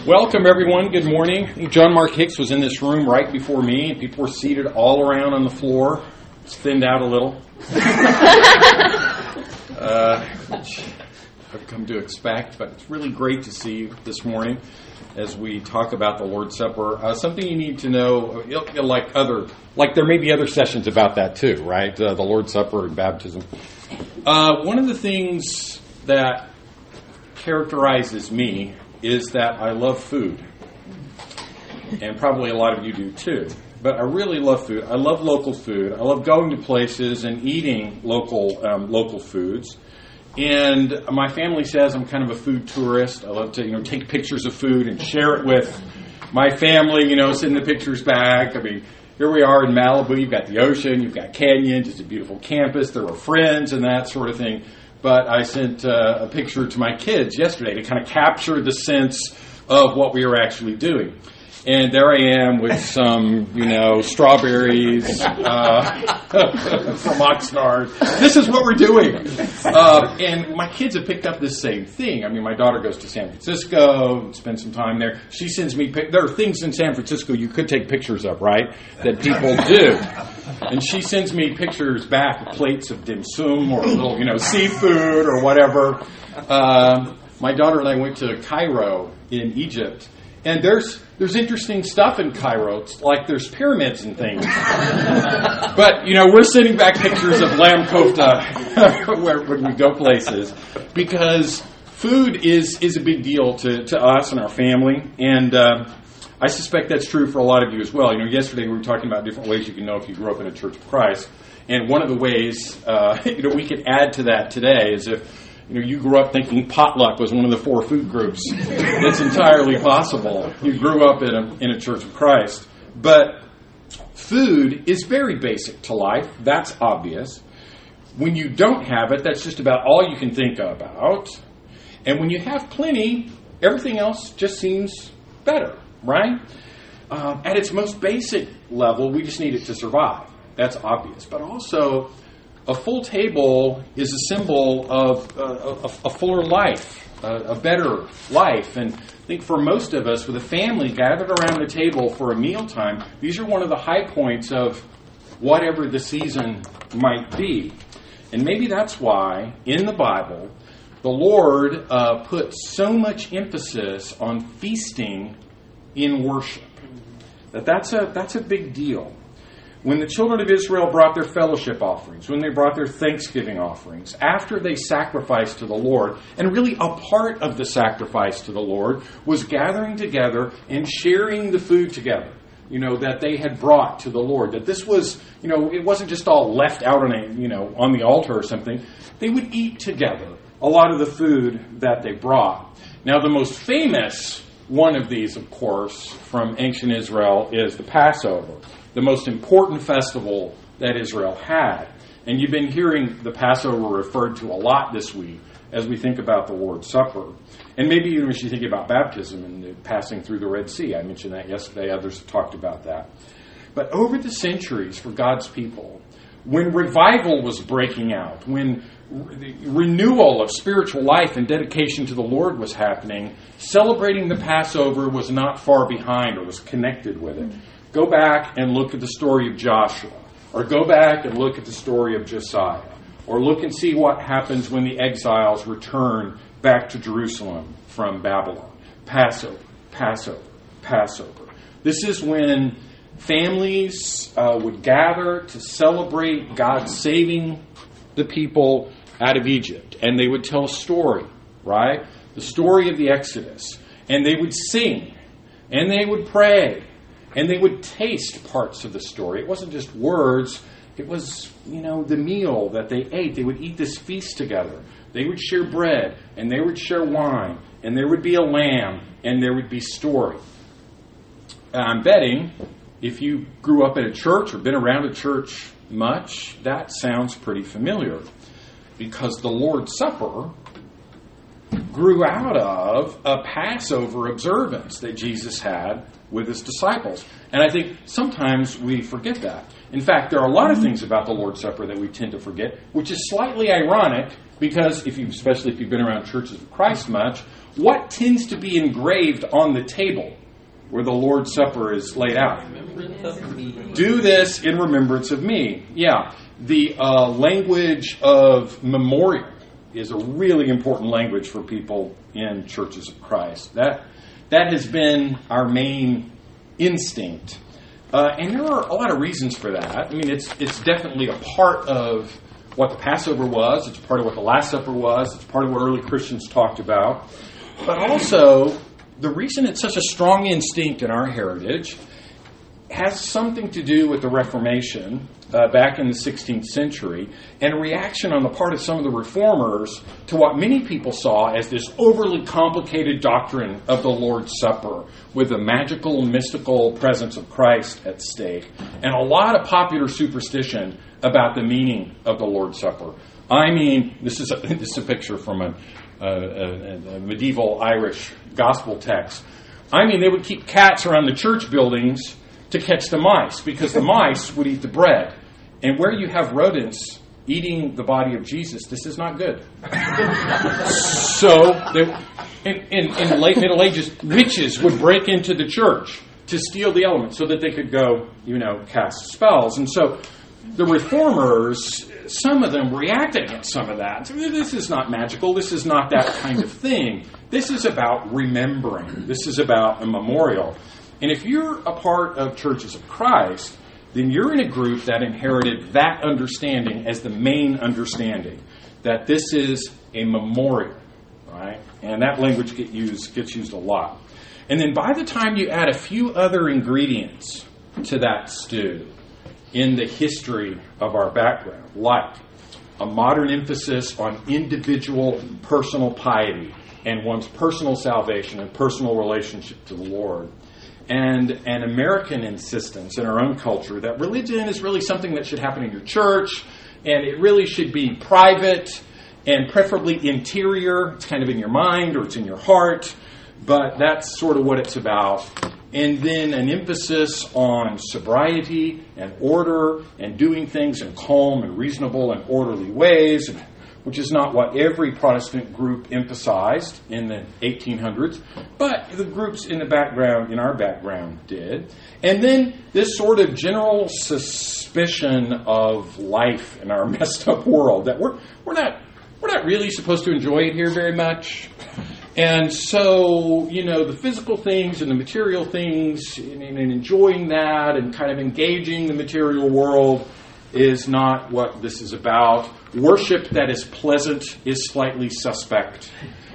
Welcome, everyone. Good morning. I think John Mark Hicks was in this room right before me, and people were seated all around on the floor. It's thinned out a little, which I've come to expect, but it's really great to see you this morning as we talk about the Lord's Supper. Something you need to know, like there may be other sessions about that too, right? The Lord's Supper and baptism. One of the things that characterizes me is that I love food. And probably a lot of you do too. But I really love food. I love local food. I love going to places and eating local foods. And my family says I'm kind of a food tourist. I love to take pictures of food and share it with my family, send the pictures back. I mean, here we are in Malibu. You've got the ocean. You've got canyons. It's a beautiful campus. There were friends and that sort of thing. But I sent a picture to my kids yesterday to kind of capture the sense of what we were actually doing. And there I am with some, strawberries from Oxnard. This is what we're doing. And my kids have picked up this same thing. I mean, my daughter goes to San Francisco and spends some time there. She sends me there are things in San Francisco you could take pictures of, right, that people do. And she sends me pictures back of plates of dim sum or little, seafood or whatever. My daughter and I went to Cairo in Egypt. And there's interesting stuff in Cairo. It's like there's pyramids and things. But, we're sending back pictures of lamb kofta when we go places. Because food is a big deal to us and our family. And I suspect that's true for a lot of you as well. Yesterday we were talking about different ways you can know if you grew up in a Church of Christ. And one of the ways, we could add to that today is if you grew up thinking potluck was one of the 4 food groups. It's entirely possible. You grew up in a Church of Christ. But food is very basic to life. That's obvious. When you don't have it, that's just about all you can think about. And when you have plenty, everything else just seems better, right? At its most basic level, we just need it to survive. That's obvious. But also, a full table is a symbol of a fuller life, a better life. And I think for most of us, with a family gathered around the table for a mealtime, these are one of the high points of whatever the season might be. And maybe that's why, in the Bible, the Lord put so much emphasis on feasting in worship. That's a big deal. When the children of Israel brought their fellowship offerings, when they brought their Thanksgiving offerings, after they sacrificed to the Lord, and really a part of the sacrifice to the Lord was gathering together and sharing the food together, that they had brought to the Lord. That this was, it wasn't just all left out on the altar or something. They would eat together a lot of the food that they brought. Now, the most famous one of these, of course, from ancient Israel is the Passover, the most important festival that Israel had. And you've been hearing the Passover referred to a lot this week as we think about the Lord's Supper. And maybe even as you think about baptism and the passing through the Red Sea. I mentioned that yesterday. Others have talked about that. But over the centuries for God's people, when revival was breaking out, when the renewal of spiritual life and dedication to the Lord was happening, celebrating the Passover was not far behind or was connected with it. Go back and look at the story of Joshua, or go back and look at the story of Josiah, or look and see what happens when the exiles return back to Jerusalem from Babylon. Passover, Passover, Passover. This is when families would gather to celebrate God saving the people out of Egypt. And they would tell a story, right? The story of the Exodus. And they would sing, and they would pray, and they would taste parts of the story. It wasn't just words. It was, the meal that they ate. They would eat this feast together. They would share bread, and they would share wine, and there would be a lamb, and there would be story. I'm betting if you grew up in a church or been around a church much, that sounds pretty familiar. Because the Lord's Supper grew out of a Passover observance that Jesus had with his disciples. And I think sometimes we forget that. In fact, there are a lot of things about the Lord's Supper that we tend to forget, which is slightly ironic because, especially if you've been around churches of Christ much, what tends to be engraved on the table where the Lord's Supper is laid out? Do this in remembrance of me. Yeah, the language of memorial is a really important language for people in churches of Christ. That has been our main instinct. And there are a lot of reasons for that. I mean, it's definitely a part of what the Passover was. It's part of what the Last Supper was. It's part of what early Christians talked about. But also, the reason it's such a strong instinct in our heritage has something to do with the Reformation back in the 16th century and a reaction on the part of some of the reformers to what many people saw as this overly complicated doctrine of the Lord's Supper with the magical, mystical presence of Christ at stake and a lot of popular superstition about the meaning of the Lord's Supper. I mean, this is a picture from a medieval Irish gospel text. I mean, they would keep cats around the church buildings to catch the mice, because the mice would eat the bread. And where you have rodents eating the body of Jesus, this is not good. So, in the late Middle Ages, witches would break into the church to steal the elements so that they could go, cast spells. And so, the reformers, some of them reacted against some of that. This is not magical. This is not that kind of thing. This is about remembering. This is about a memorial. And if you're a part of Churches of Christ, then you're in a group that inherited that understanding as the main understanding, that this is a memorial, right? And that language gets used a lot. And then by the time you add a few other ingredients to that stew in the history of our background, like a modern emphasis on individual personal piety and one's personal salvation and personal relationship to the Lord, and an American insistence in our own culture that religion is really something that should happen in your church, and it really should be private and preferably interior. It's kind of in your mind or it's in your heart, but that's sort of what it's about. And then an emphasis on sobriety and order and doing things in calm and reasonable and orderly ways, which is not what every Protestant group emphasized in the 1800s, but the groups in our background did. And then this sort of general suspicion of life in our messed up world, that we're not really supposed to enjoy it here very much. And so, the physical things and the material things and enjoying that and kind of engaging the material world is not what this is about. Worship that is pleasant is slightly suspect.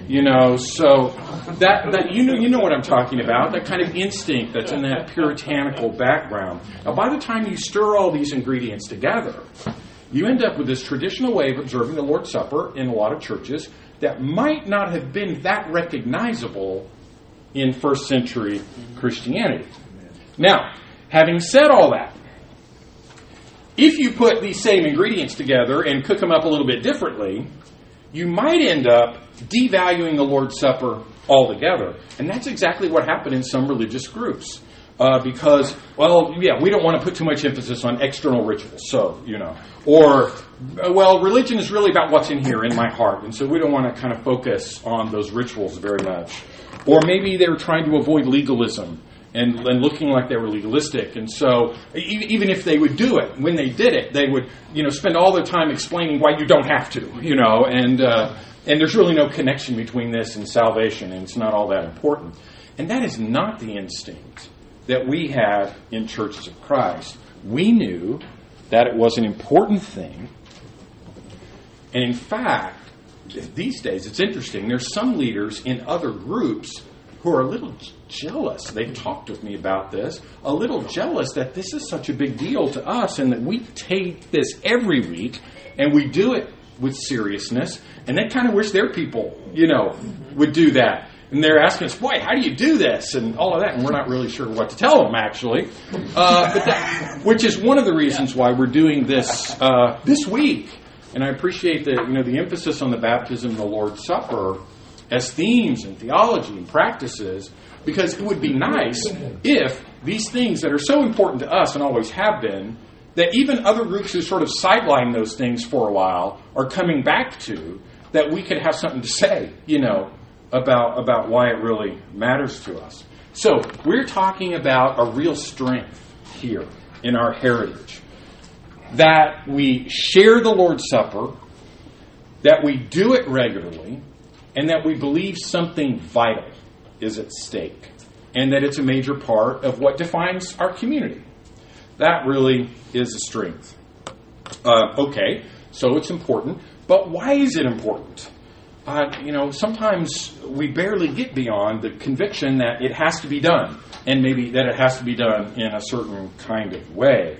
So that you know what I'm talking about, that kind of instinct that's in that puritanical background. Now, by the time you stir all these ingredients together, you end up with this traditional way of observing the Lord's Supper in a lot of churches that might not have been that recognizable in first century Christianity. Now, having said all that, if you put these same ingredients together and cook them up a little bit differently, you might end up devaluing the Lord's Supper altogether. And that's exactly what happened in some religious groups. Because, we don't want to put too much emphasis on external rituals. So, religion is really about what's in here, in my heart. And so we don't want to kind of focus on those rituals very much. Or maybe they were trying to avoid legalism and looking like they were legalistic. And so even if they would do it, when they did it, they would, spend all their time explaining why you don't have to, and there's really no connection between this and salvation, and it's not all that important. And that is not the instinct that we had in Churches of Christ. We knew that it was an important thing. And in fact, these days, it's interesting, there's some leaders in other groups who are a little jealous. They've talked with me about this. A little jealous that this is such a big deal to us and that we take this every week and we do it with seriousness. And they kind of wish their people, would do that. And they're asking us, boy, how do you do this? And all of that. And we're not really sure what to tell them, actually. Which is one of the reasons why we're doing this this week. And I appreciate the emphasis on the baptism and the Lord's Supper as themes and theology and practices, because it would be nice if these things that are so important to us and always have been, that even other groups who sort of sideline those things for a while are coming back to, that we could have something to say, about why it really matters to us. So we're talking about a real strength here in our heritage. That we share the Lord's Supper, that we do it regularly, and that we believe something vital is at stake, and that it's a major part of what defines our community. That really is a strength. Okay, so it's important, but why is it important? Sometimes we barely get beyond the conviction that it has to be done, and maybe that it has to be done in a certain kind of way.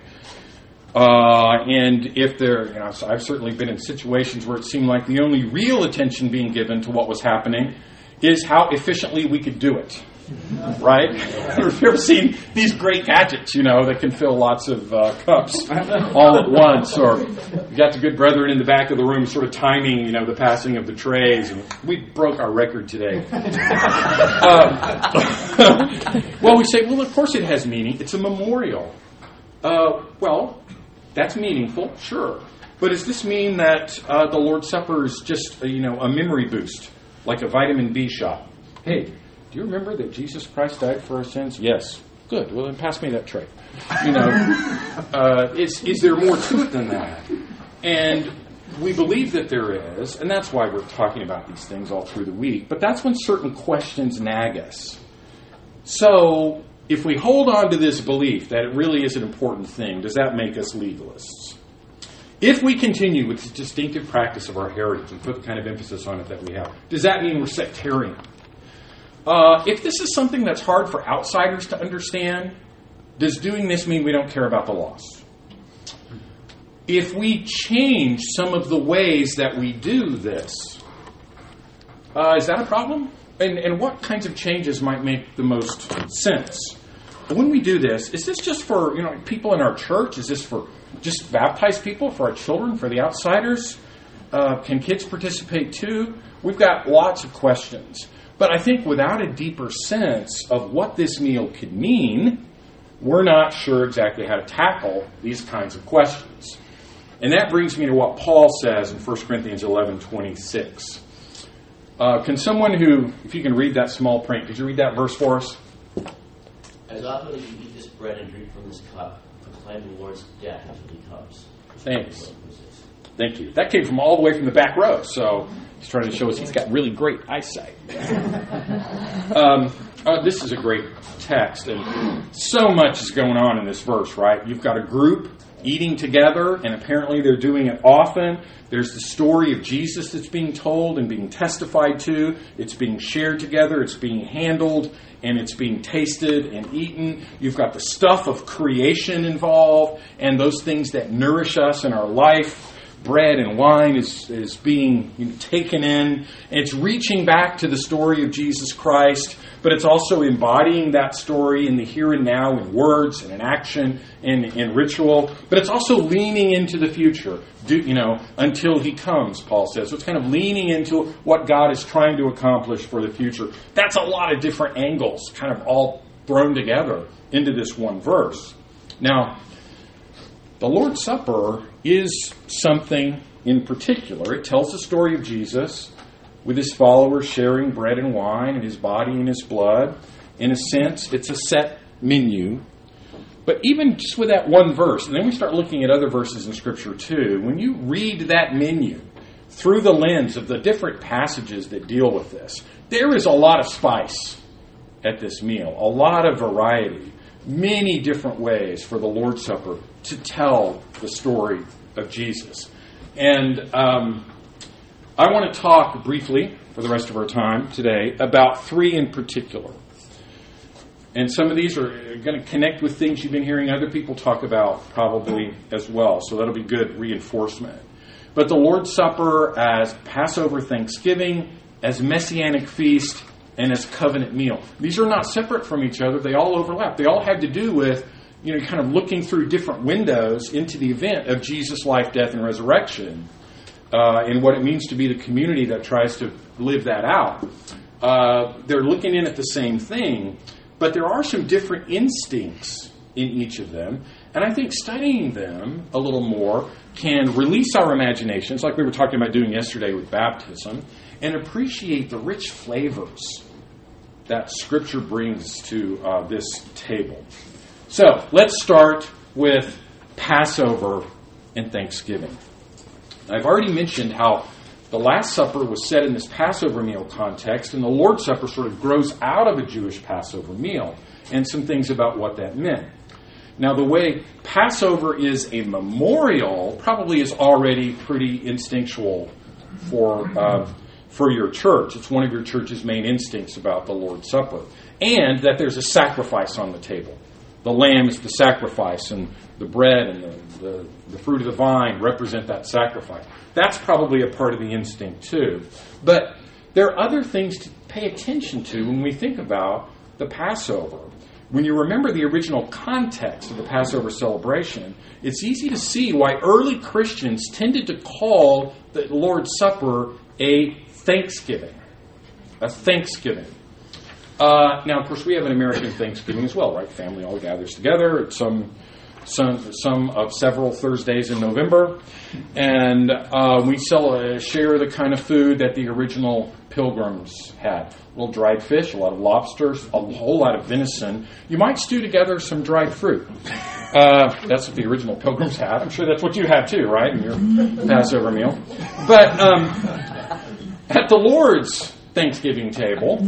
And if I've certainly been in situations where it seemed like the only real attention being given to what was happening is how efficiently we could do it. Right? Have you ever seen these great gadgets, that can fill lots of cups all at once? Or you got the good brethren in the back of the room sort of timing, the passing of the trays. And we broke our record today. Well, we say, of course it has meaning. It's a memorial. That's meaningful, sure. But does this mean that the Lord's Supper is just, a memory boost, like a vitamin B shot? Hey, do you remember that Jesus Christ died for our sins? Yes. Good. Well, then pass me that tray. Is there more to it than that? And we believe that there is, and that's why we're talking about these things all through the week. But that's when certain questions nag us. So, if we hold on to this belief that it really is an important thing, does that make us legalists? If we continue with the distinctive practice of our heritage and put the kind of emphasis on it that we have, does that mean we're sectarian? If this is something that's hard for outsiders to understand, does doing this mean we don't care about the lost? If we change some of the ways that we do this, is that a problem? And what kinds of changes might make the most sense? When we do this, is this just for people in our church? Is this for just baptized people, for our children, for the outsiders? Can kids participate too? We've got lots of questions. But I think without a deeper sense of what this meal could mean, we're not sure exactly how to tackle these kinds of questions. And that brings me to what Paul says in 1 Corinthians 11:26. Can someone who, if you can read that small print, could you read that verse for us? As often as you eat this bread and drink from this cup, proclaim the Lord's death until he comes. Thanks. Thank you. That came from all the way from the back row, so he's trying to show us he's got really great eyesight. This is a great text, and so much is going on in this verse, right? You've got a group eating together, and apparently they're doing it often. There's the story of Jesus that's being told and being testified to. It's being shared together. It's being handled, and it's being tasted and eaten. You've got the stuff of creation involved, and those things that nourish us in our life. Bread and wine is being taken in. And it's reaching back to the story of Jesus Christ, but it's also embodying that story in the here and now in words and in action and in ritual. But it's also leaning into the future, until he comes, Paul says. So it's kind of leaning into what God is trying to accomplish for the future. That's a lot of different angles, kind of all thrown together into this one verse. Now, the Lord's Supper is something in particular. It tells the story of Jesus with his followers sharing bread and wine and his body and his blood. In a sense, it's a set menu. But even just with that one verse, and then we start looking at other verses in Scripture too, when you read that menu through the lens of the different passages that deal with this, there is a lot of spice at this meal, a lot of variety. Many different ways for the Lord's Supper to tell the story of Jesus. And I want to talk briefly, for the rest of our time today, about three in particular. And some of these are going to connect with things you've been hearing other people talk about probably as well. So that'll be good reinforcement. But the Lord's Supper as Passover, Thanksgiving, as Messianic feast, and as covenant meal. These are not separate from each other. They all overlap. They all have to do with, kind of looking through different windows into the event of Jesus' life, death, and resurrection, and what it means to be the community that tries to live that out. They're looking in at the same thing, but there are some different instincts in each of them. And I think studying them a little more can release our imaginations, like we were talking about doing yesterday with baptism, and appreciate the rich flavors that Scripture brings to this table. So, let's start with Passover and Thanksgiving. I've already mentioned how the Last Supper was set in this Passover meal context, and the Lord's Supper sort of grows out of a Jewish Passover meal, and some things about what that meant. Now, the way Passover is a memorial probably is already pretty instinctual for your church. It's one of your church's main instincts about the Lord's Supper. And that there's a sacrifice on the table. The lamb is the sacrifice, and the bread and the fruit of the vine represent that sacrifice. That's probably a part of the instinct too. But there are other things to pay attention to when we think about the Passover. When you remember the original context of the Passover celebration, it's easy to see why early Christians tended to call the Lord's Supper a Thanksgiving. A Thanksgiving. Now, of course, we have an American Thanksgiving as well, right? Family all gathers together at some of several Thursdays in November, and we share the kind of food that the original Pilgrims had. A little dried fish, a lot of lobsters, a whole lot of venison. You might stew together some dried fruit. That's what the original Pilgrims had. I'm sure that's what you had too, right, in your Passover meal. But at the Lord's Thanksgiving table,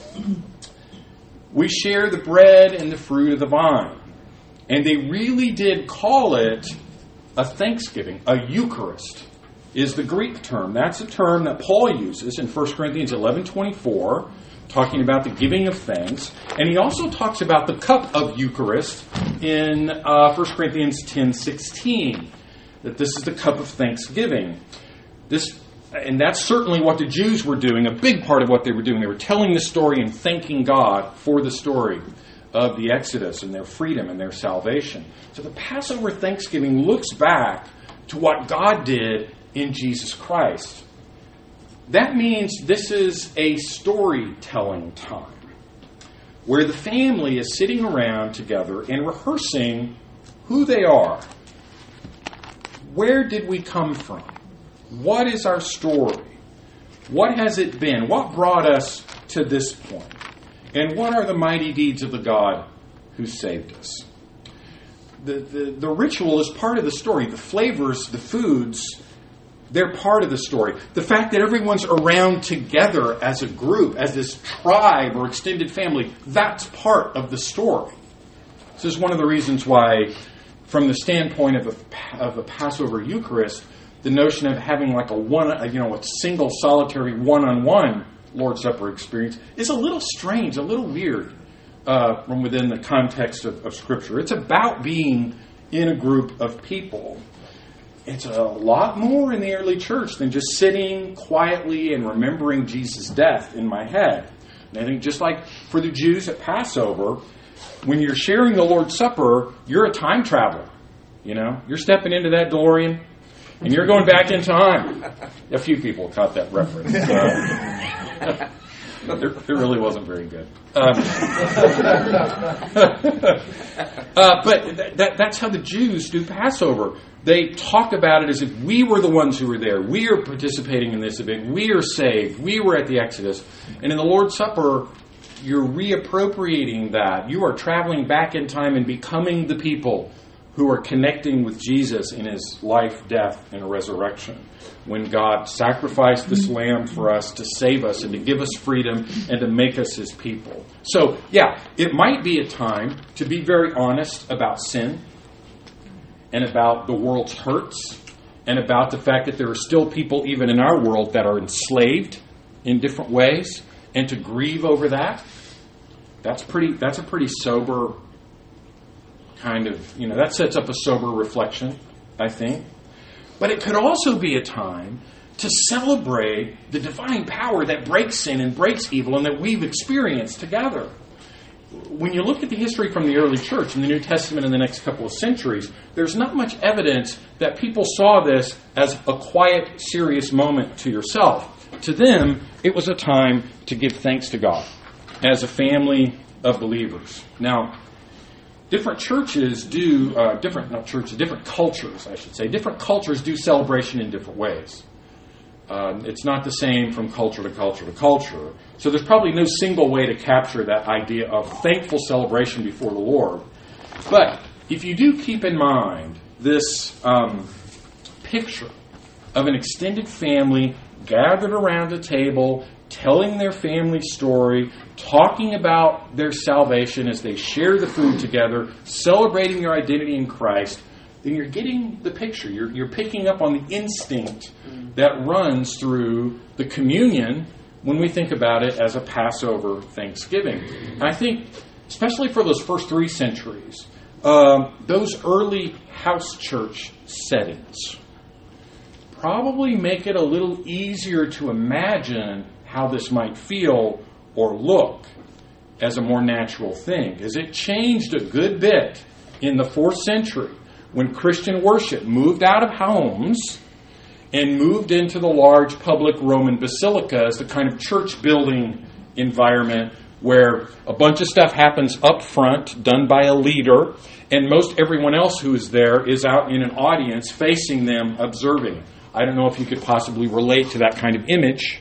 we share the bread and the fruit of the vine. And they really did call it a Thanksgiving. A Eucharist is the Greek term. That's a term that Paul uses in 1 Corinthians 11:24, talking about the giving of thanks. And he also talks about the cup of Eucharist in 1 Corinthians 10:16, that this is the cup of thanksgiving. And that's certainly what the Jews were doing, a big part of what they were doing. They were telling the story and thanking God for the story of the Exodus and their freedom and their salvation. So the Passover Thanksgiving looks back to what God did in Jesus Christ. That means this is a storytelling time where the family is sitting around together and rehearsing who they are. Where did we come from? What is our story? What has it been? What brought us to this point? And what are the mighty deeds of the God who saved us? The ritual is part of the story. The flavors, the foods, they're part of the story. The fact that everyone's around together as a group, as this tribe or extended family, that's part of the story. This is one of the reasons why, from the standpoint of a Passover Eucharist, the notion of having like a single solitary one-on-one Lord's Supper experience is a little strange, a little weird from within the context of Scripture. It's about being in a group of people. It's a lot more in the early church than just sitting quietly and remembering Jesus' death in my head. And I think just like for the Jews at Passover, when you're sharing the Lord's Supper, you're a time traveler. You're stepping into that DeLorean and you're going back in time. A few people caught that reference. It really wasn't very good. But that's how the Jews do Passover. They talk about it as if we were the ones who were there. We are participating in this event. We are saved. We were at the Exodus. And in the Lord's Supper, you're reappropriating that. You are traveling back in time and becoming the people who are connecting with Jesus in his life, death, and resurrection. When God sacrificed this lamb for us to save us and to give us freedom and to make us his people. So, yeah, it might be a time to be very honest about sin and about the world's hurts and about the fact that there are still people even in our world that are enslaved in different ways, and to grieve over that. That's a pretty sober kind of, that sets up a sober reflection, I think. But it could also be a time to celebrate the divine power that breaks sin and breaks evil and that we've experienced together. When you look at the history from the early church in the New Testament in the next couple of centuries, there's not much evidence that people saw this as a quiet, serious moment to yourself. To them, it was a time to give thanks to God as a family of believers. Now, different churches do, different cultures, I should say. Different cultures do celebration in different ways. It's not the same from culture to culture to culture. So there's probably no single way to capture that idea of thankful celebration before the Lord. But if you do keep in mind this picture of an extended family gathered around a table, telling their family story, talking about their salvation as they share the food together, celebrating their identity in Christ, then you're getting the picture. You're picking up on the instinct that runs through the communion when we think about it as a Passover Thanksgiving. And I think, especially for those first 3 centuries, those early house church settings probably make it a little easier to imagine how this might feel or look as a more natural thing. Because it changed a good bit in the 4th century when Christian worship moved out of homes and moved into the large public Roman basilica as the kind of church building environment where a bunch of stuff happens up front, done by a leader, and most everyone else who is there is out in an audience facing them, observing. I don't know if you could possibly relate to that kind of image.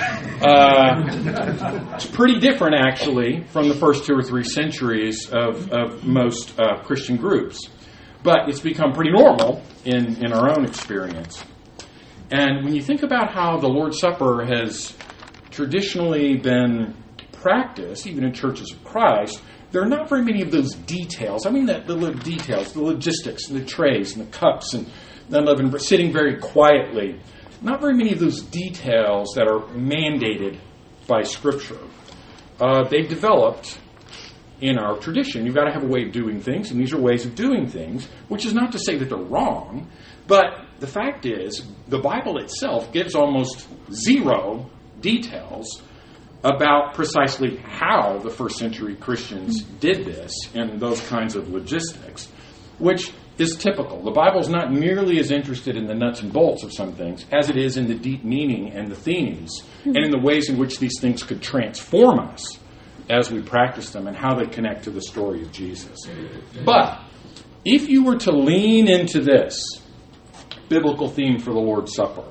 It's pretty different, actually, from the first 2 or 3 centuries of most Christian groups. But it's become pretty normal in our own experience. And when you think about how the Lord's Supper has traditionally been practiced, even in churches of Christ, there are not very many of those details. I mean, the little details, the logistics, and the trays, and the cups, and the unleavened bread, sitting very quietly. Not very many of those details that are mandated by Scripture. They've developed in our tradition. You've got to have a way of doing things, and these are ways of doing things, which is not to say that they're wrong, but the fact is, the Bible itself gives almost 0 details about precisely how the first century Christians did this and those kinds of logistics, which is typical. The Bible's not nearly as interested in the nuts and bolts of some things as it is in the deep meaning and the themes and in the ways in which these things could transform us as we practice them and how they connect to the story of Jesus. But if you were to lean into this biblical theme for the Lord's Supper,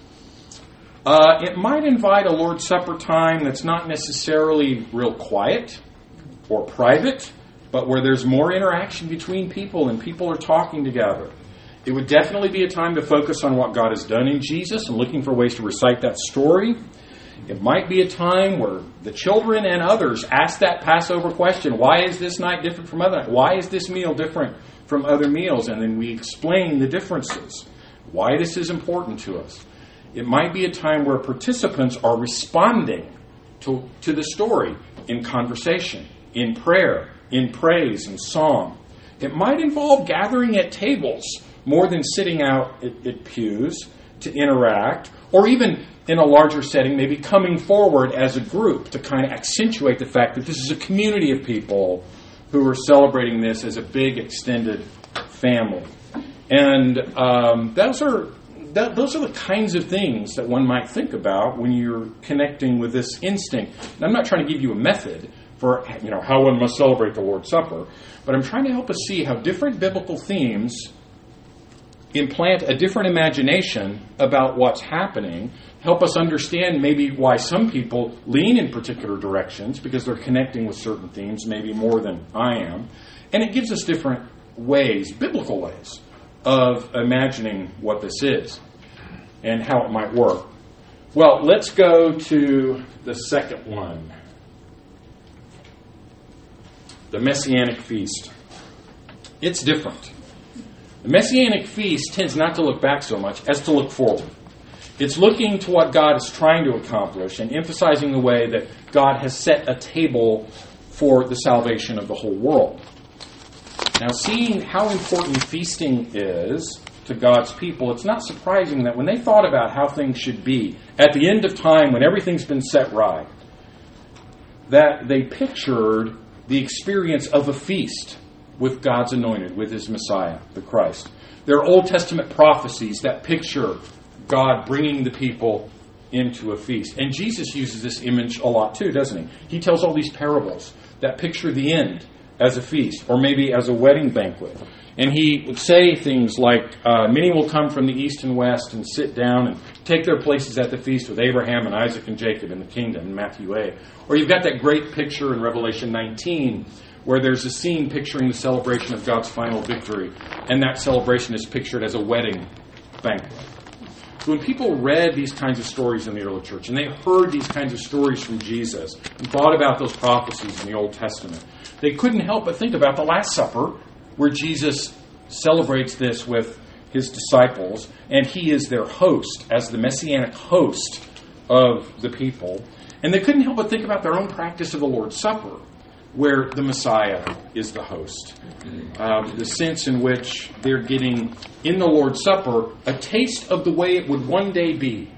it might invite a Lord's Supper time that's not necessarily real quiet or private, but where there's more interaction between people and people are talking together. It would definitely be a time to focus on what God has done in Jesus and looking for ways to recite that story. It might be a time where the children and others ask that Passover question, why is this night different from other nights? Why is this meal different from other meals? And then we explain the differences, why this is important to us. It might be a time where participants are responding to the story in conversation, in prayer, in praise and song. It might involve gathering at tables more than sitting out at pews to interact, or even in a larger setting, maybe coming forward as a group to kind of accentuate the fact that this is a community of people who are celebrating this as a big extended family. And those are the kinds of things that one might think about when you're connecting with this instinct. And I'm not trying to give you a method for how one must celebrate the Lord's Supper, but I'm trying to help us see how different biblical themes implant a different imagination about what's happening, help us understand maybe why some people lean in particular directions because they're connecting with certain themes, maybe more than I am. And it gives us different ways, biblical ways, of imagining what this is and how it might work. Well, let's go to the second one. The Messianic Feast. It's different. The Messianic Feast tends not to look back so much as to look forward. It's looking to what God is trying to accomplish and emphasizing the way that God has set a table for the salvation of the whole world. Now, seeing how important feasting is to God's people, it's not surprising that when they thought about how things should be at the end of time when everything's been set right, that they pictured the experience of a feast with God's anointed, with His Messiah, the Christ. There are Old Testament prophecies that picture God bringing the people into a feast. And Jesus uses this image a lot too, doesn't He? He tells all these parables that picture the end as a feast, or maybe as a wedding banquet. And he would say things like, many will come from the east and west and sit down and take their places at the feast with Abraham and Isaac and Jacob in the kingdom, in Matthew 8. Or you've got that great picture in Revelation 19 where there's a scene picturing the celebration of God's final victory. And that celebration is pictured as a wedding banquet. So when people read these kinds of stories in the early church, and they heard these kinds of stories from Jesus, and thought about those prophecies in the Old Testament, they couldn't help but think about the Last Supper, where Jesus celebrates this with his disciples, and he is their host, as the messianic host of the people. And they couldn't help but think about their own practice of the Lord's Supper, where the Messiah is the host. The sense in which they're getting, in the Lord's Supper, a taste of the way it would one day be.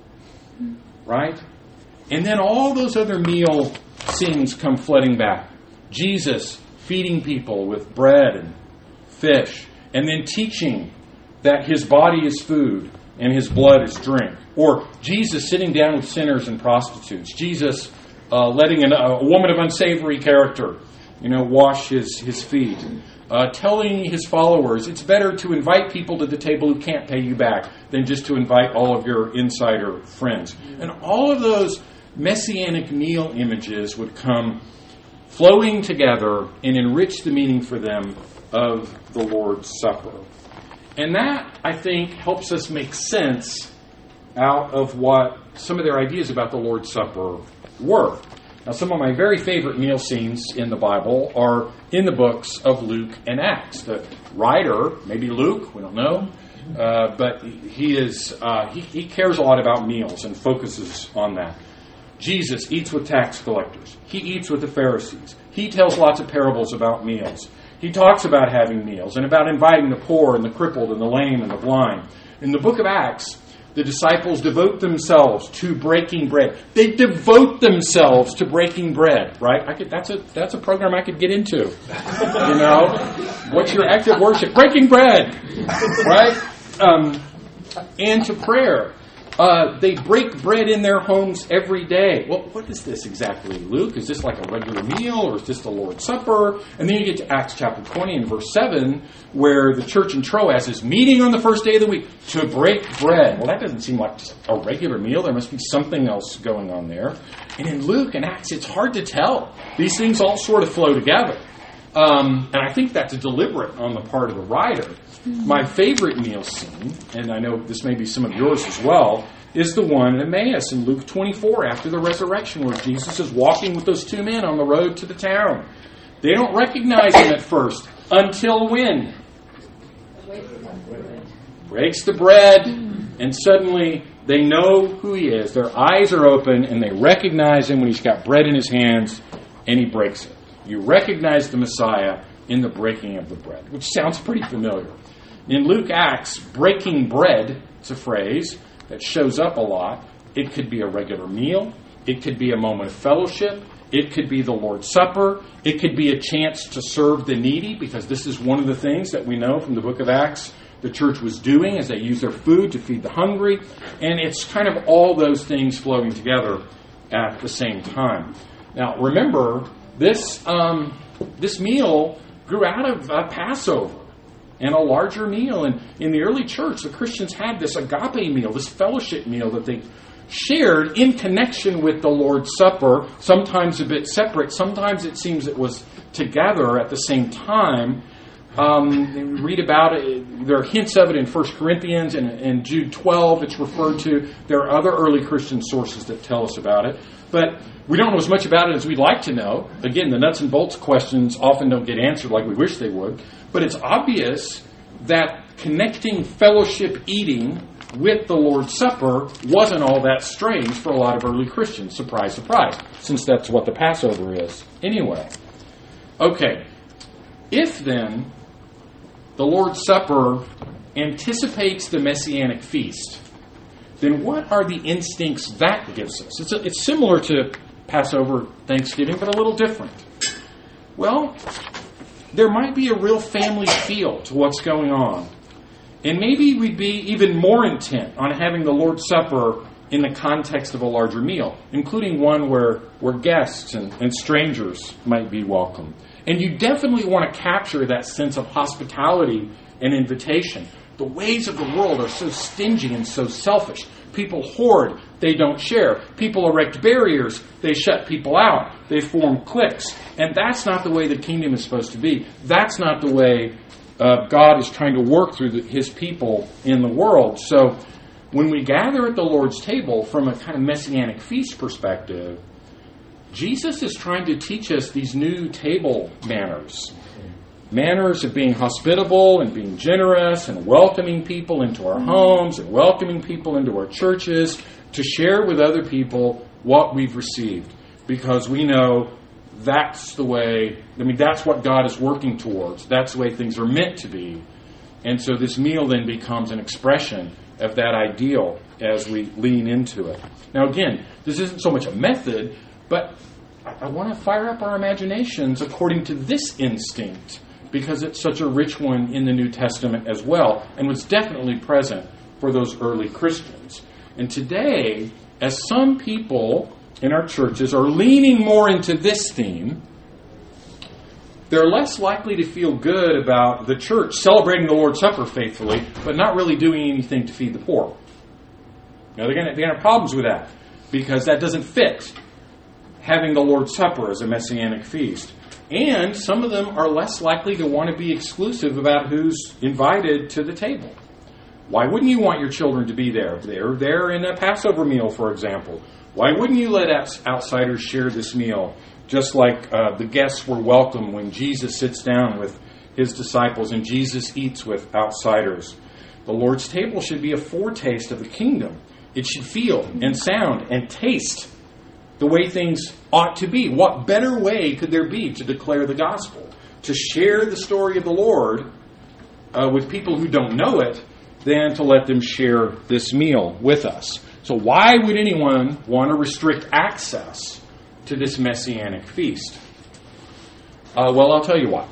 Right? And then all those other meal scenes come flooding back. Jesus feeding people with bread and fish, and then teaching that his body is food and his blood is drink. Or Jesus sitting down with sinners and prostitutes. Jesus letting a woman of unsavory character, wash his feet. Telling his followers it's better to invite people to the table who can't pay you back than just to invite all of your insider friends. And all of those messianic meal images would come flowing together and enrich the meaning for them of the Lord's Supper. And that, I think, helps us make sense out of what some of their ideas about the Lord's Supper were. Now, some of my very favorite meal scenes in the Bible are in the books of Luke and Acts. The writer, maybe Luke, we don't know, but he cares a lot about meals and focuses on that. Jesus eats with tax collectors. He eats with the Pharisees. He tells lots of parables about meals. He talks about having meals and about inviting the poor and the crippled and the lame and the blind. In the book of Acts, the disciples devote themselves to breaking bread. They devote themselves to breaking bread, right? That's a program I could get into. What's your act of worship? Breaking bread, right? And to prayer. They break bread in their homes every day. Well, what is this exactly, Luke? Is this like a regular meal, or is this the Lord's Supper? And then you get to Acts chapter 20 and verse 7, where the church in Troas is meeting on the first day of the week to break bread. Well, that doesn't seem like just a regular meal. There must be something else going on there. And in Luke and Acts, it's hard to tell. These things all sort of flow together. And I think that's deliberate on the part of the writer. My favorite meal scene, and I know this may be some of yours as well, is the one in Emmaus in Luke 24 after the resurrection, where Jesus is walking with those two men on the road to the town. They don't recognize him at first. Until when? Breaks the bread, and suddenly they know who he is. Their eyes are open, and they recognize him when he's got bread in his hands, and he breaks it. You recognize the Messiah in the breaking of the bread, which sounds pretty familiar. In Luke Acts, breaking bread, it's a phrase that shows up a lot. It could be a regular meal. It could be a moment of fellowship. It could be the Lord's Supper. It could be a chance to serve the needy, because this is one of the things that we know from the book of Acts the church was doing as they used their food to feed the hungry. And it's kind of all those things flowing together at the same time. Now, remember, this meal grew out of Passover and a larger meal. And in the early church, the Christians had this agape meal, this fellowship meal that they shared in connection with the Lord's Supper, sometimes a bit separate. Sometimes it seems it was together at the same time. We read about it. There are hints of it in 1 Corinthians and Jude 12. It's referred to. There are other early Christian sources that tell us about it. But we don't know as much about it as we'd like to know. Again, the nuts and bolts questions often don't get answered like we wish they would. But it's obvious that connecting fellowship eating with the Lord's Supper wasn't all that strange for a lot of early Christians. Surprise, surprise, since that's what the Passover is anyway. Okay, if then the Lord's Supper anticipates the Messianic feast, then what are the instincts that gives us? It's similar to Passover, Thanksgiving, but a little different. Well, there might be a real family feel to what's going on. And maybe we'd be even more intent on having the Lord's Supper in the context of a larger meal, including one where guests and strangers might be welcome. And you definitely want to capture that sense of hospitality and invitation. The ways of the world are so stingy and so selfish. People hoard, they don't share. People erect barriers, they shut people out. They form cliques. And that's not the way the kingdom is supposed to be. That's not the way God is trying to work through His people in the world. So when we gather at the Lord's table from a kind of messianic feast perspective, Jesus is trying to teach us these new table manners. Manners of being hospitable and being generous and welcoming people into our homes and welcoming people into our churches to share with other people what we've received. Because we know that's the way, that's what God is working towards. That's the way things are meant to be. And so this meal then becomes an expression of that ideal as we lean into it. Now again, this isn't so much a method, but I want to fire up our imaginations according to this instinct, because it's such a rich one in the New Testament as well, and was definitely present for those early Christians. And today, as some people in our churches are leaning more into this theme, they're less likely to feel good about the church celebrating the Lord's Supper faithfully, but not really doing anything to feed the poor. Now, they're going to have problems with that, because that doesn't fit having the Lord's Supper as a messianic feast. And some of them are less likely to want to be exclusive about who's invited to the table. Why wouldn't you want your children to be there? They're there in a Passover meal, for example. Why wouldn't you let outsiders share this meal? Just like the guests were welcome when Jesus sits down with His disciples and Jesus eats with outsiders. The Lord's table should be a foretaste of the kingdom. It should feel and sound and taste the way things ought to be. What better way could there be to declare the gospel? To share the story of the Lord with people who don't know it, than to let them share this meal with us. So why would anyone want to restrict access to this messianic feast? Well, I'll tell you why.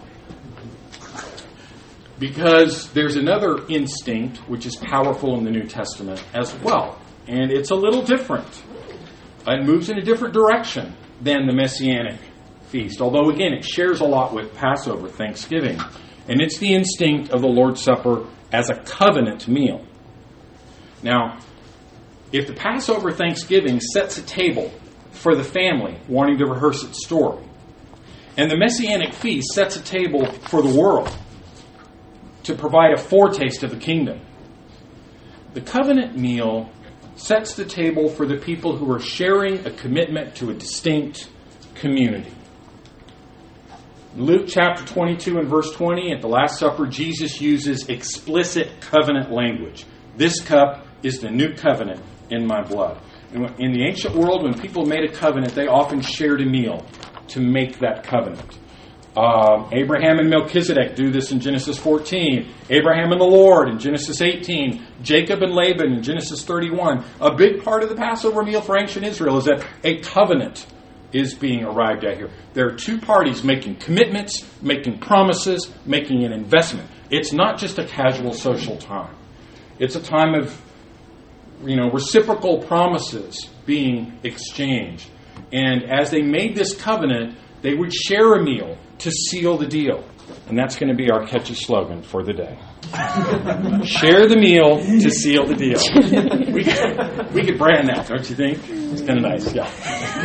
Because there's another instinct which is powerful in the New Testament as well. And it's a little different. It moves in a different direction than the Messianic feast. Although, again, it shares a lot with Passover, Thanksgiving. And it's the instinct of the Lord's Supper as a covenant meal. Now, if the Passover Thanksgiving sets a table for the family wanting to rehearse its story, and the Messianic feast sets a table for the world to provide a foretaste of the kingdom, the covenant meal sets the table for the people who are sharing a commitment to a distinct community. Luke chapter 22 and verse 20, at the Last Supper, Jesus uses explicit covenant language. This cup is the new covenant in my blood. And in the ancient world, when people made a covenant, they often shared a meal to make that covenant. Abraham and Melchizedek do this in Genesis 14. Abraham and the Lord in Genesis 18. Jacob and Laban in Genesis 31. A big part of the Passover meal for ancient Israel is that a covenant is being arrived at here. There are two parties making commitments, making promises, making an investment. It's not just a casual social time. It's a time of, reciprocal promises being exchanged. And as they made this covenant, they would share a meal to seal the deal. And that's going to be our catchy slogan for the day. Share the meal to seal the deal. We could brand that, don't you think? It's kind of nice, yeah.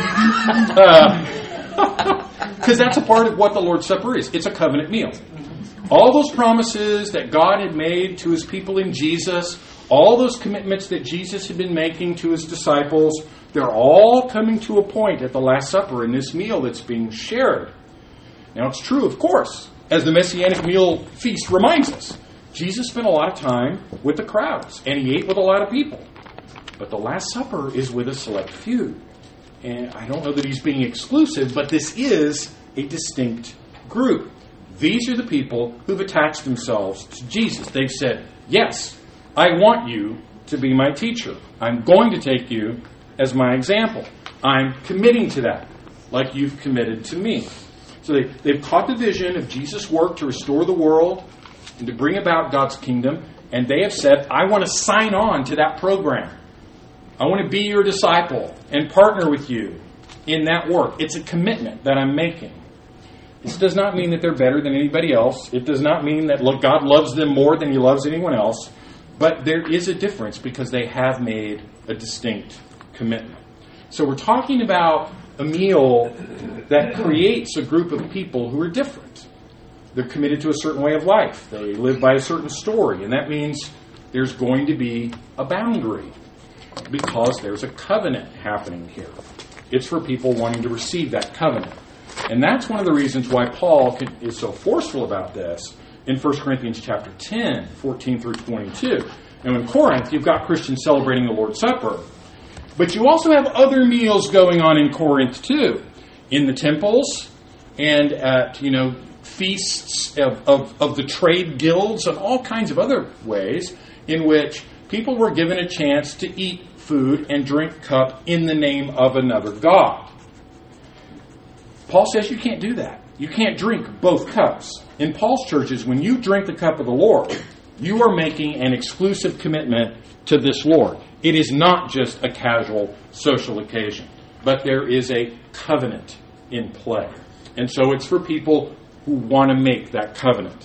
Because that's a part of what the Lord's Supper is. It's a covenant meal. All those promises that God had made to His people in Jesus, all those commitments that Jesus had been making to His disciples, they're all coming to a point at the Last Supper in this meal that's being shared. Now, it's true, of course, as the Messianic meal feast reminds us. Jesus spent a lot of time with the crowds, and He ate with a lot of people. But the Last Supper is with a select few. And I don't know that He's being exclusive, but this is a distinct group. These are the people who've attached themselves to Jesus. They've said, yes, I want you to be my teacher. I'm going to take you as my example. I'm committing to that, like you've committed to me. So they've caught the vision of Jesus' work to restore the world and to bring about God's kingdom, and they have said, I want to sign on to that program. I want to be your disciple and partner with you in that work. It's a commitment that I'm making. This does not mean that they're better than anybody else. It does not mean that God loves them more than he loves anyone else. But there is a difference because they have made a distinct commitment. So we're talking about a meal that creates a group of people who are different. They're committed to a certain way of life. They live by a certain story. And that means there's going to be a boundary because there's a covenant happening here. It's for people wanting to receive that covenant. And that's one of the reasons why Paul is so forceful about this in 1 Corinthians chapter 10, 14 through 22. Now in Corinth, you've got Christians celebrating the Lord's Supper. But you also have other meals going on in Corinth too. In the temples and at, feasts of the trade guilds and all kinds of other ways in which people were given a chance to eat food and drink cup in the name of another god. Paul says you can't do that. You can't drink both cups. In Paul's churches, when you drink the cup of the Lord, you are making an exclusive commitment to this Lord. It is not just a casual social occasion, but there is a covenant in play. And so it's for people who want to make that covenant.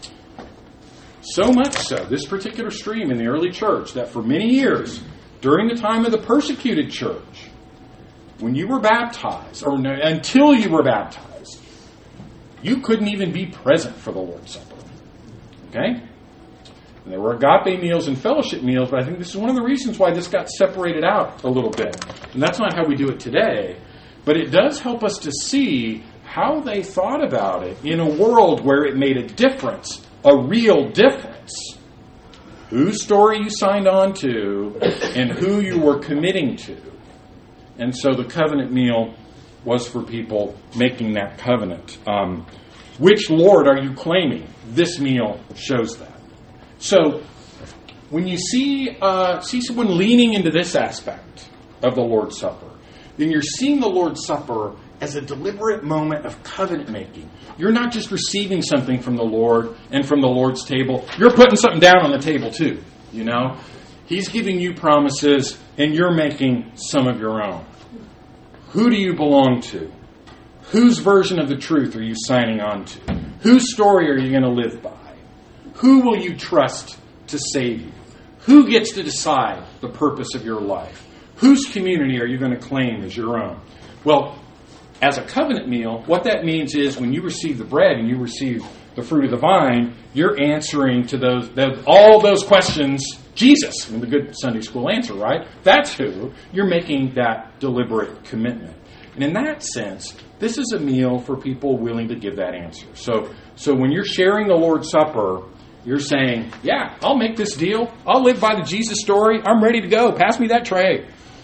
So much so, this particular stream in the early church, that for many years, during the time of the persecuted church, when you were baptized, or until you were baptized, you couldn't even be present for the Lord's Supper. Okay? And there were agape meals and fellowship meals, but I think this is one of the reasons why this got separated out a little bit. And that's not how we do it today. But it does help us to see how they thought about it in a world where it made a difference, a real difference. Whose story you signed on to and who you were committing to. And so the covenant meal was for people making that covenant. Which Lord are you claiming? This meal shows that. So when you see someone leaning into this aspect of the Lord's Supper, then you're seeing the Lord's Supper as a deliberate moment of covenant making. You're not just receiving something from the Lord and from the Lord's table. You're putting something down on the table too, He's giving you promises and you're making some of your own. Who do you belong to? Whose version of the truth are you signing on to? Whose story are you going to live by? Who will you trust to save you? Who gets to decide the purpose of your life? Whose community are you going to claim as your own? Well, as a covenant meal, what that means is when you receive the bread and you receive the fruit of the vine, you're answering to all those questions, Jesus. The good Sunday school answer, right? That's who. You're making that deliberate commitment. And in that sense, this is a meal for people willing to give that answer. So when you're sharing the Lord's Supper, you're saying, yeah, I'll make this deal. I'll live by the Jesus story. I'm ready to go. Pass me that tray.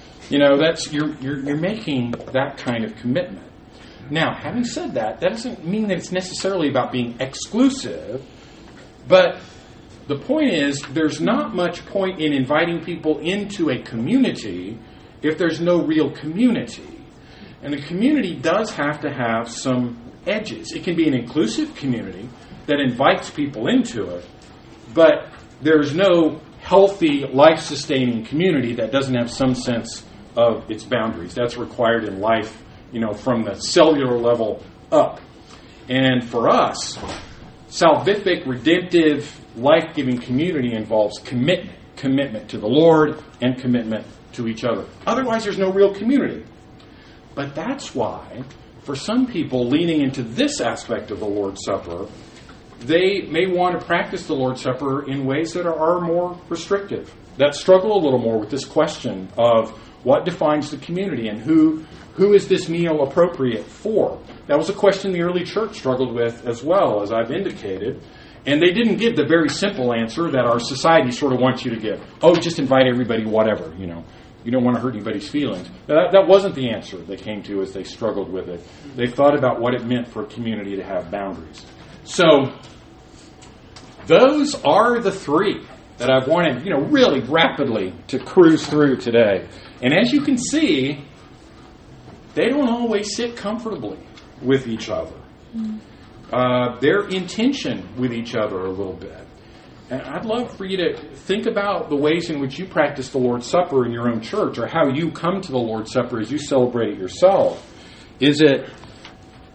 You're making that kind of commitment. Now, having said that doesn't mean that it's necessarily about being exclusive, but the point is there's not much point in inviting people into a community if there's no real community. And the community does have to have some edges. It can be an inclusive community that invites people into it, but there's no healthy, life-sustaining community that doesn't have some sense of its boundaries. That's required in life, from the cellular level up. And for us, salvific, redemptive, life-giving community involves commitment to the Lord and commitment to each other. Otherwise, there's no real community. But that's why, for some people leaning into this aspect of the Lord's Supper, they may want to practice the Lord's Supper in ways that are more restrictive, that struggle a little more with this question of what defines the community and who is this meal appropriate for. That was a question the early church struggled with as well, as I've indicated. And they didn't give the very simple answer that our society sort of wants you to give. Oh, just invite everybody, whatever, You don't want to hurt anybody's feelings. That wasn't the answer they came to as they struggled with it. They thought about what it meant for a community to have boundaries. So, those are the three that I've wanted, really rapidly to cruise through today. And as you can see, they don't always sit comfortably with each other. They're in tension with each other a little bit. And I'd love for you to think about the ways in which you practice the Lord's Supper in your own church, or how you come to the Lord's Supper as you celebrate it yourself. Is it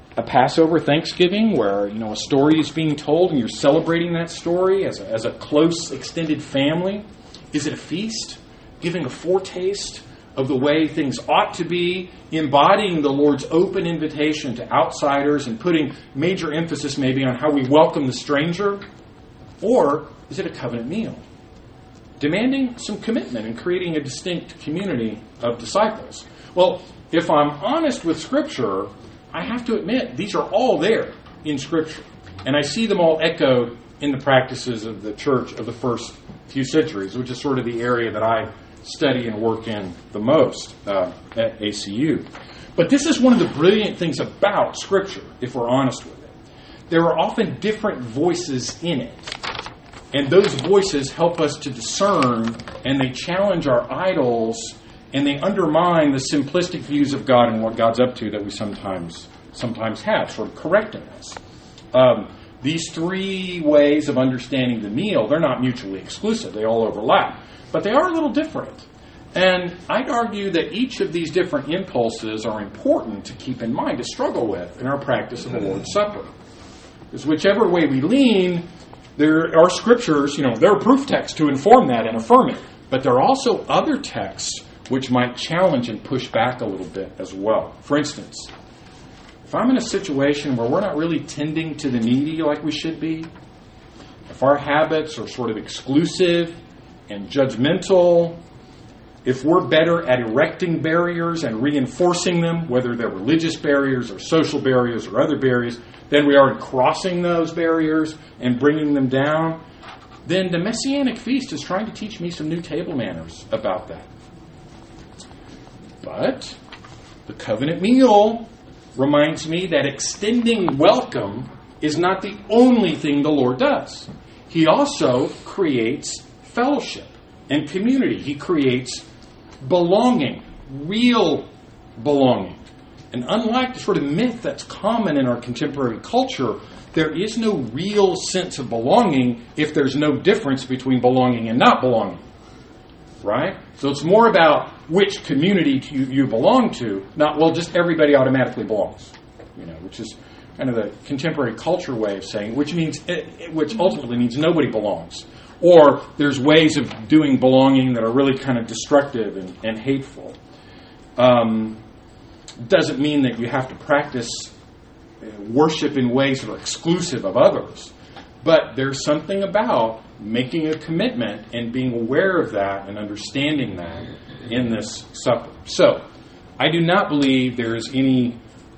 a Passover Thanksgiving where, a story is being told and you're celebrating that story as a close, extended family? Is it a feast, giving a foretaste of the way things ought to be, embodying the Lord's open invitation to outsiders and putting major emphasis maybe on how we welcome the stranger? Or is it a covenant meal, demanding some commitment and creating a distinct community of disciples? Well, if I'm honest with Scripture, I have to admit these are all there in Scripture. And I see them all echoed in the practices of the church of the first few centuries, which is sort of the area that I study and work in the most at ACU. But this is one of the brilliant things about Scripture, if we're honest with it. There are often different voices in it. And those voices help us to discern, and they challenge our idols, and they undermine the simplistic views of God and what God's up to that we sometimes have, sort of correcting us. These three ways of understanding the meal, they're not mutually exclusive. They all overlap. But they are a little different. And I'd argue that each of these different impulses are important to keep in mind, to struggle with in our practice of the Lord's Supper. Because whichever way we lean, there are scriptures, there are proof texts to inform that and affirm it. But there are also other texts which might challenge and push back a little bit as well. For instance, if I'm in a situation where we're not really tending to the needy like we should be, if our habits are sort of exclusive and judgmental, if we're better at erecting barriers and reinforcing them, whether they're religious barriers or social barriers or other barriers, than we are in crossing those barriers and bringing them down, then the Messianic feast is trying to teach me some new table manners about that. But the covenant meal reminds me that extending welcome is not the only thing the Lord does. He also creates fellowship and community. He creates belonging, real belonging. And unlike the sort of myth that's common in our contemporary culture, there is no real sense of belonging if there's no difference between belonging and not belonging. Right? So it's more about which community you belong to, not, just everybody automatically belongs. Which is kind of the contemporary culture way of saying, which ultimately means nobody belongs. Or there's ways of doing belonging that are really kind of destructive and hateful. Doesn't mean that you have to practice worship in ways that are exclusive of others. But there's something about making a commitment and being aware of that and understanding that in this supper. So, I do not believe there is any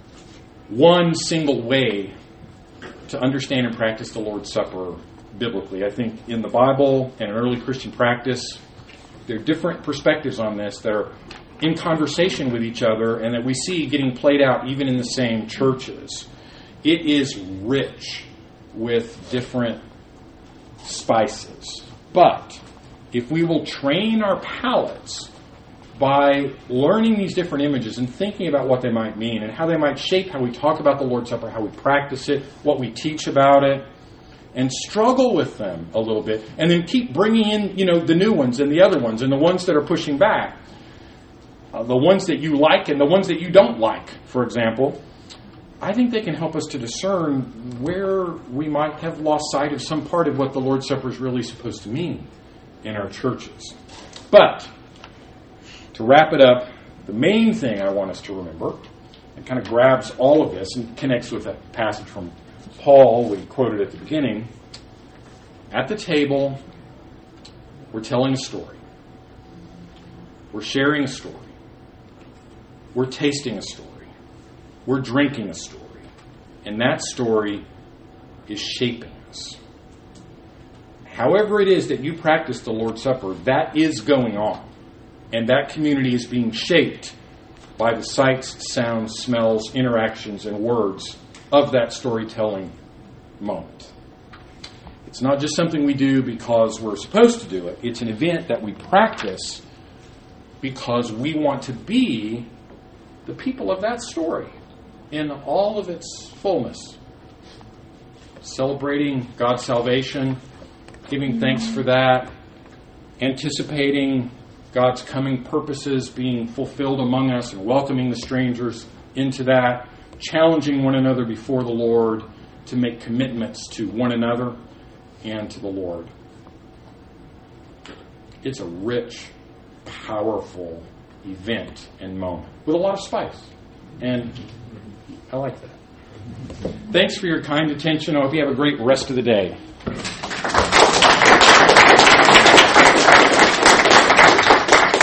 one single way to understand and practice the Lord's Supper biblically. I think in the Bible and in early Christian practice, there are different perspectives on this that are in conversation with each other and that we see getting played out even in the same churches. It is rich with different spices. But if we will train our palates by learning these different images and thinking about what they might mean and how they might shape how we talk about the Lord's Supper, how we practice it, what we teach about it, and struggle with them a little bit, and then keep bringing in, the new ones and the other ones and the ones that are pushing back, the ones that you like and the ones that you don't like, for example, I think they can help us to discern where we might have lost sight of some part of what the Lord's Supper is really supposed to mean in our churches. But, to wrap it up, the main thing I want us to remember, and kind of grabs all of this and connects with that passage from Paul we quoted at the beginning, at the table, we're telling a story. We're sharing a story. We're tasting a story. We're drinking a story. And that story is shaping us. However it is that you practice the Lord's Supper, that is going on. And that community is being shaped by the sights, sounds, smells, interactions, and words of that storytelling moment. It's not just something we do because we're supposed to do it. It's an event that we practice because we want to be the people of that story in all of its fullness. Celebrating God's salvation, giving thanks for that, anticipating God's coming purposes being fulfilled among us and welcoming the strangers into that, challenging one another before the Lord to make commitments to one another and to the Lord. It's a rich, powerful event and moment with a lot of spice. And I like that. Thanks for your kind attention. I hope you have a great rest of the day.